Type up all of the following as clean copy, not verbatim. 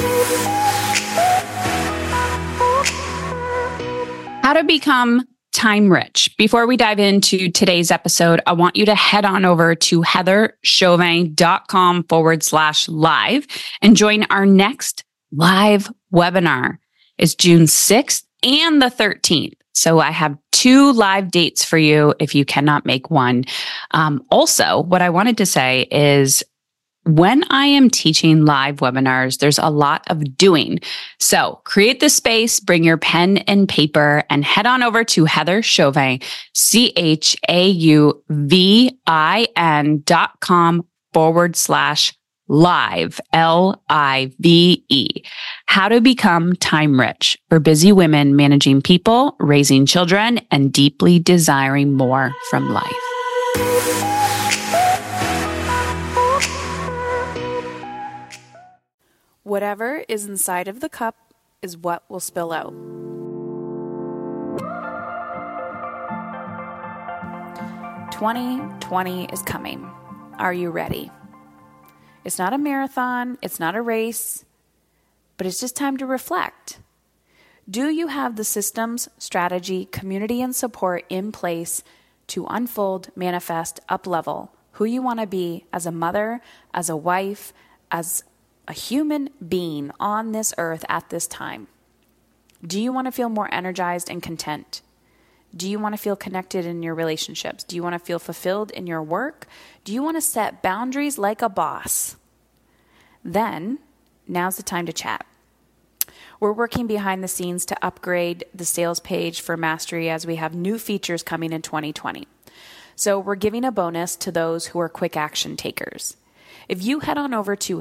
How to become time rich. Before we dive into today's episode, I want you to head on over to heatherchauvin.com/live and join our next live webinar. It's June 6th and the 13th. So I have 2 live dates for you if you cannot make one. Also, what I wanted to say is when I am teaching live webinars, there's a lot of doing. So create the space, bring your pen and paper, and head on over to Heather Chauvin, CHAUVIN.com/live, LIVE. How to become time rich for busy women managing people, raising children, and deeply desiring more from life. Whatever is inside of the cup is what will spill out. "2020 is coming. Are you ready?" It's not a marathon, it's not a race, but it's just time to reflect. Do you have the systems, strategy, community, and support in place to unfold, manifest, uplevel who you want to be as a mother, as a wife, as a human being on this earth at this time? Do you want to feel more energized and content? Do you want to feel connected in your relationships? Do you want to feel fulfilled in your work? Do you want to set boundaries like a boss? Then, now's the time to chat. We're working behind the scenes to upgrade the sales page for Mastery as we have new features coming in 2020. So we're giving a bonus to those who are quick action takers. If you head on over to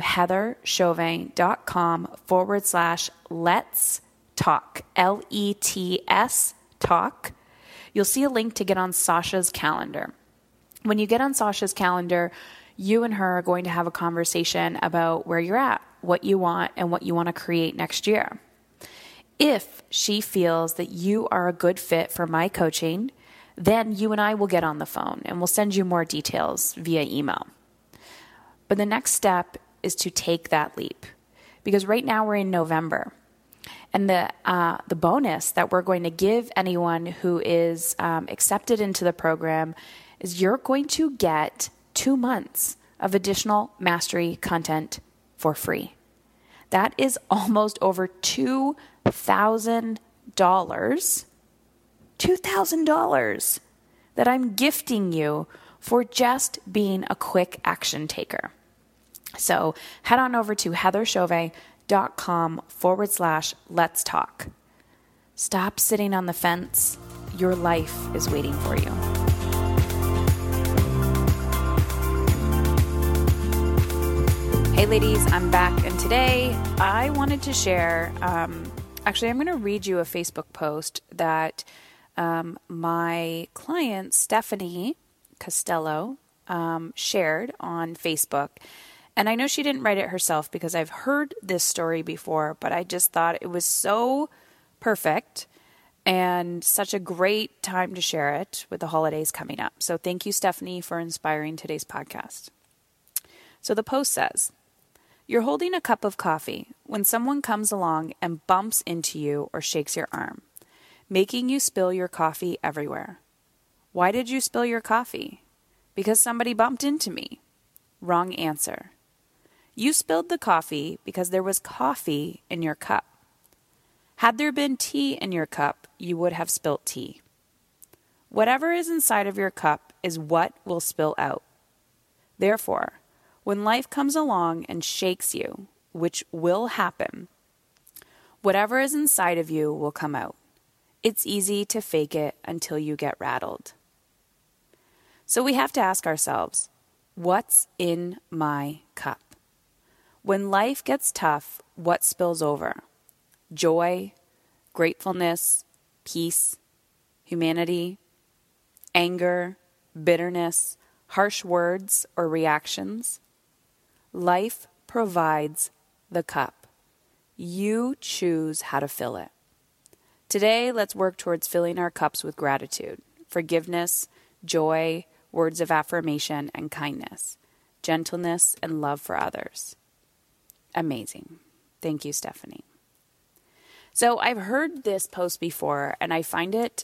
heatherchauvin.com/let's talk, LETS talk, you'll see a link to get on Sasha's calendar. When you get on Sasha's calendar, you and her are going to have a conversation about where you're at, what you want, and what you want to create next year. If she feels that you are a good fit for my coaching, then you and I will get on the phone and we'll send you more details via email. But the next step is to take that leap, because right now we're in November, and the bonus that we're going to give anyone who is accepted into the program is you're going to get 2 months of additional Mastery content for free. That is almost over $2,000, $2,000 that I'm gifting you for just being a quick action taker. So head on over to heatherchauvin.com/let's talk. Stop sitting on the fence. Your life is waiting for you. Hey ladies, I'm back, and today I wanted to share, actually I'm going to read you a Facebook post that my client Stephanie Costello shared on Facebook. And I know she didn't write it herself because I've heard this story before, but I just thought it was so perfect and such a great time to share it with the holidays coming up. So thank you, Stephanie, for inspiring today's podcast. So the post says, "You're holding a cup of coffee when someone comes along and bumps into you or shakes your arm, making you spill your coffee everywhere. Why did you spill your coffee? Because somebody bumped into me. Wrong answer. You spilled the coffee because there was coffee in your cup. Had there been tea in your cup, you would have spilt tea. Whatever is inside of your cup is what will spill out. Therefore, when life comes along and shakes you, which will happen, whatever is inside of you will come out. It's easy to fake it until you get rattled." So we have to ask ourselves, what's in my cup? When life gets tough, what spills over? Joy, gratefulness, peace, humanity, anger, bitterness, harsh words, or reactions? Life provides the cup. You choose how to fill it. Today, let's work towards filling our cups with gratitude, forgiveness, joy, words of affirmation, and kindness, gentleness, and love for others. Amazing. Thank you, Stephanie. So I've heard this post before, and I find it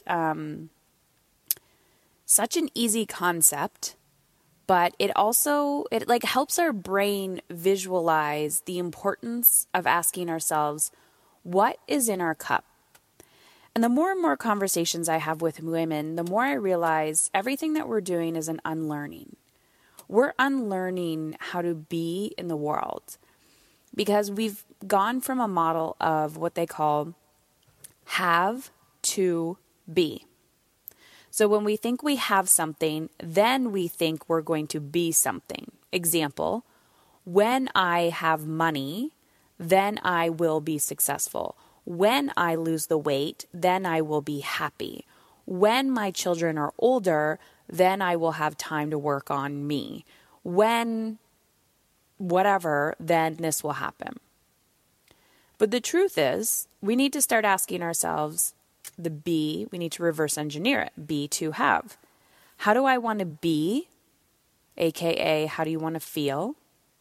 such an easy concept, but it helps our brain visualize the importance of asking ourselves, what is in our cup? And the more and more conversations I have with women, the more I realize everything that we're doing is an unlearning. We're unlearning how to be in the world because we've gone from a model of what they call have to be. So when we think we have something, then we think we're going to be something. Example, when I have money, then I will be successful. When I lose the weight, then I will be happy. When my children are older, then I will have time to work on me. When whatever, then this will happen. But the truth is, we need to start asking ourselves the be, we need to reverse engineer it. Be to have. How do I want to be? AKA, how do you want to feel?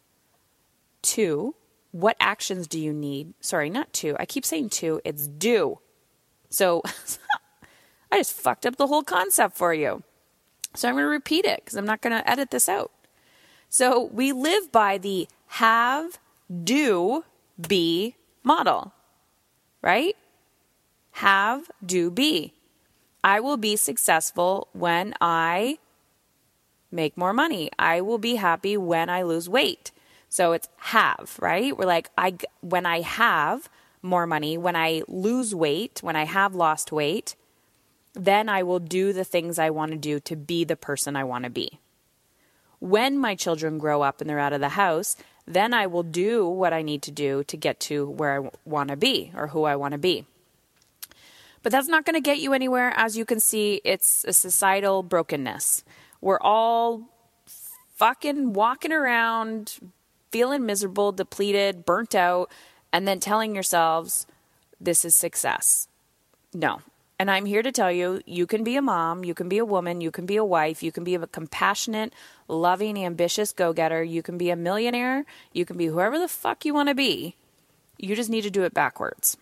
2, what actions do you need? Sorry, not 2. I keep saying 2. It's do. So I just fucked up the whole concept for you. So I'm going to repeat it because I'm not going to edit this out. So we live by the have, do, be model, right? Have, do, be. I will be successful when I make more money. I will be happy when I lose weight. So it's have, right? We're like, when I have more money, when I lose weight, when I have lost weight, then I will do the things I want to do to be the person I want to be. When my children grow up and they're out of the house, then I will do what I need to do to get to where I want to be or who I want to be. But that's not going to get you anywhere. As you can see, it's a societal brokenness. We're all fucking walking around feeling miserable, depleted, burnt out, and then telling yourselves, this is success. No. And I'm here to tell you, you can be a mom, you can be a woman, you can be a wife, you can be a compassionate, loving, ambitious go-getter, you can be a millionaire, you can be whoever the fuck you want to be. You just need to do it backwards.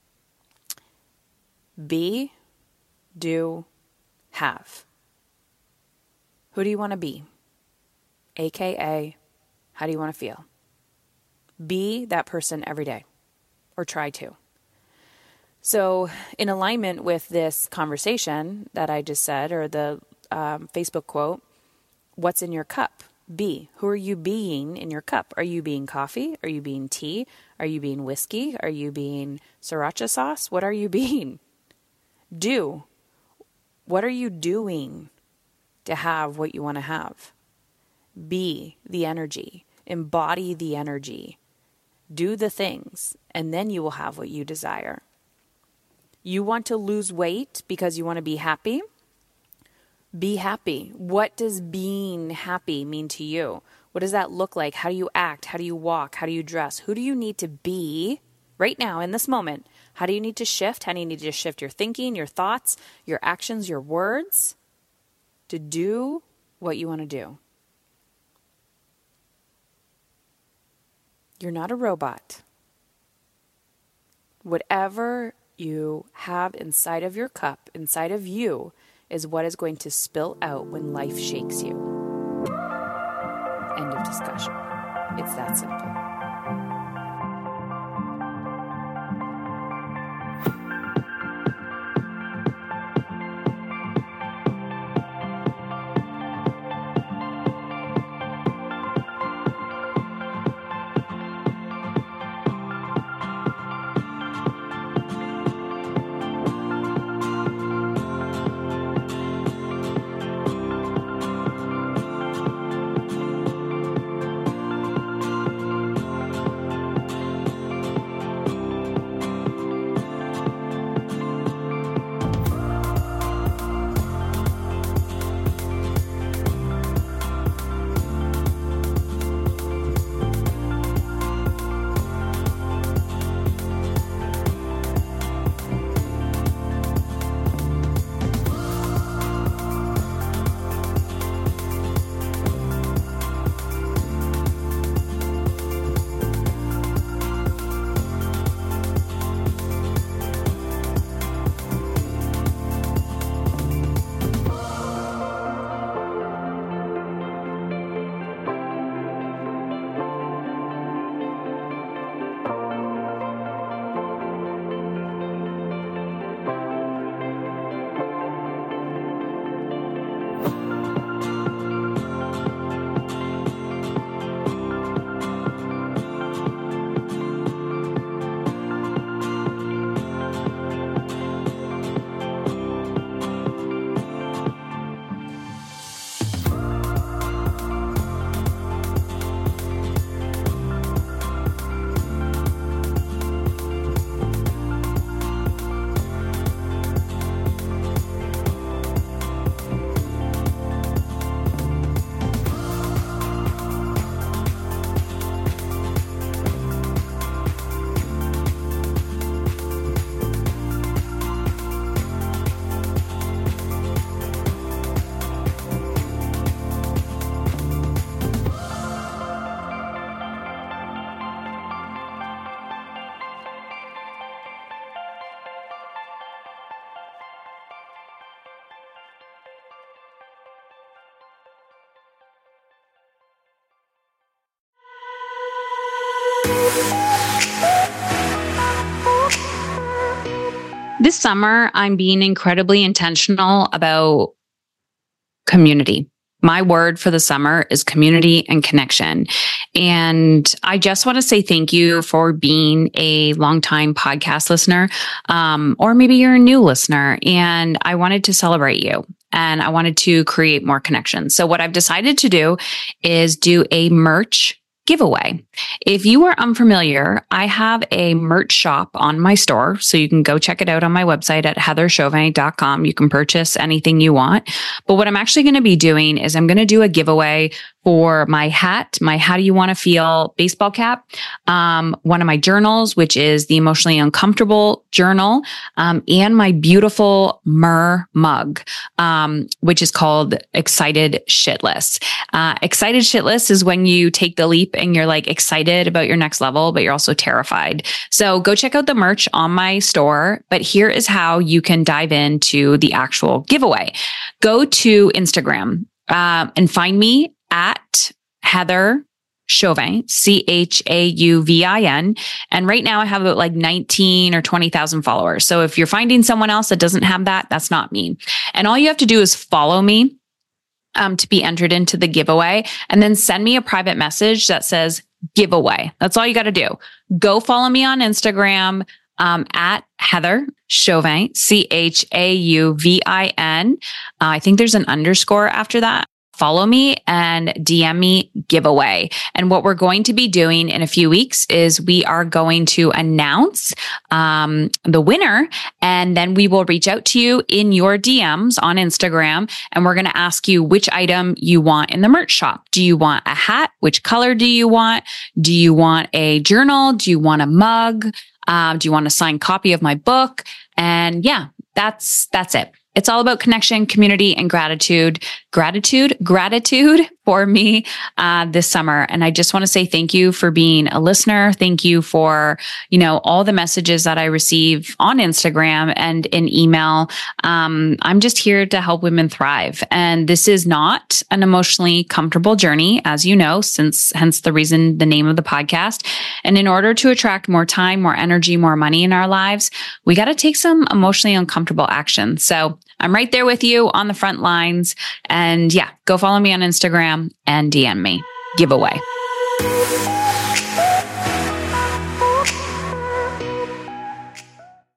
Be, do, have. Who do you want to be? AKA, how do you want to feel? Be that person every day, or try to. So in alignment with this conversation that I just said, or the Facebook quote, what's in your cup? Be. Who are you being in your cup? Are you being coffee? Are you being tea? Are you being whiskey? Are you being sriracha sauce? What are you being? Do. What are you doing to have what you want to have? Be the energy. Embody the energy. Do the things, and then you will have what you desire. You want to lose weight because you want to be happy? Be happy. What does being happy mean to you? What does that look like? How do you act? How do you walk? How do you dress? Who do you need to be right now in this moment? How do you need to shift? How do you need to shift your thinking, your thoughts, your actions, your words to do what you want to do? You're not a robot. Whatever you have inside of your cup, inside of you, is what is going to spill out when life shakes you. End of discussion. It's that simple. This summer, I'm being incredibly intentional about community. My word for the summer is community and connection. And I just want to say thank you for being a longtime podcast listener, or maybe you're a new listener, and I wanted to celebrate you. And I wanted to create more connections. So what I've decided to do is do a merch giveaway. If you are unfamiliar, I have a merch shop on my store. So you can go check it out on my website at heatherchauvin.com. You can purchase anything you want. But what I'm actually going to be doing is I'm going to do a giveaway for my hat, my How Do You Want to Feel baseball cap, one of my journals, which is the Emotionally Uncomfortable journal, and my beautiful mug, which is called Excited Shitless. Excited Shitless is when you take the leap and you're like excited about your next level, but you're also terrified. So go check out the merch on my store. But here is how you can dive into the actual giveaway. Go to Instagram and find me at Heather Chauvin, Chauvin. And right now I have about like 19 or 20,000 followers. So if you're finding someone else that doesn't have that, that's not me. And all you have to do is follow me to be entered into the giveaway, and then send me a private message that says giveaway. That's all you got to do. Go follow me on Instagram at Heather Chauvin, Chauvin. I think there's an underscore after that. Follow me and DM me giveaway. And what we're going to be doing in a few weeks is we are going to announce the winner, and then we will reach out to you in your DMs on Instagram, and we're going to ask you which item you want in the merch shop. Do you want a hat? Which color do you want? Do you want a journal? Do you want a mug? Do you want a signed copy of my book? And yeah, that's it. It's all about connection, community, and gratitude for me this summer. And I just want to say thank you for being a listener. Thank you for, all the messages that I receive on Instagram and in email. I'm just here to help women thrive. And this is not an emotionally comfortable journey, as you know, hence the reason, the name of the podcast. And in order to attract more time, more energy, more money in our lives, we got to take some emotionally uncomfortable action. So I'm right there with you on the front lines. And yeah, go follow me on Instagram and DM me. Giveaway.